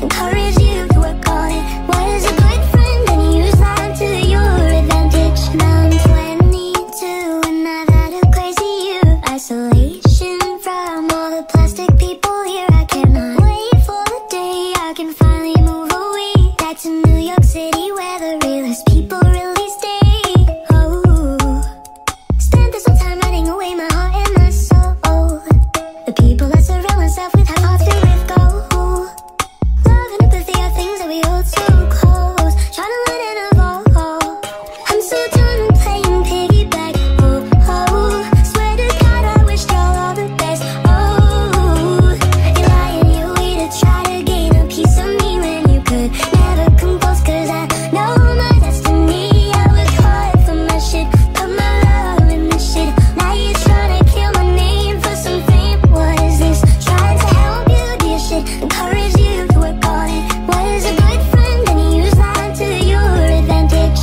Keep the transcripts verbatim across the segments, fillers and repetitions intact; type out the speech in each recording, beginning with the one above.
encourage you to work on it. Was a good friend and you used that to your advantage. Now I'm twenty-two and I've had a crazy year. Isolation from all the plastic people here. I cannot wait for the day I can finally move away, back to New York City where the realest people really stay. Oh, spent this whole time writing away my heart and my soul. The people that surround myself with have hearts filled with gold. Love and empathy are things that we hold so close. Trying to learn and evolve. I'm so done playing piggyback. Oh, oh, swear to God I wish y'all all the best. Oh, you're lying, you way to try to gain a piece of me when you could never come close. Cause I know my destiny. I work hard for my shit, put my love in this shit. Now you're trying to kill my name for some fame. What is this? Trying to help you do your shit, encourage you to work on it. Was a good friend and you used that to your advantage.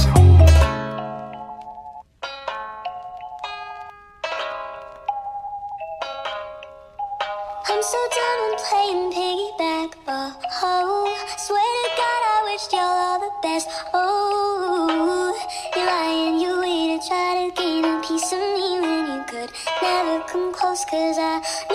I'm so done with playing piggyback. Oh, oh, swear to God I wished y'all all the best. Oh, you're lying, you way to try to gain a piece of me when you could never come close. Cause I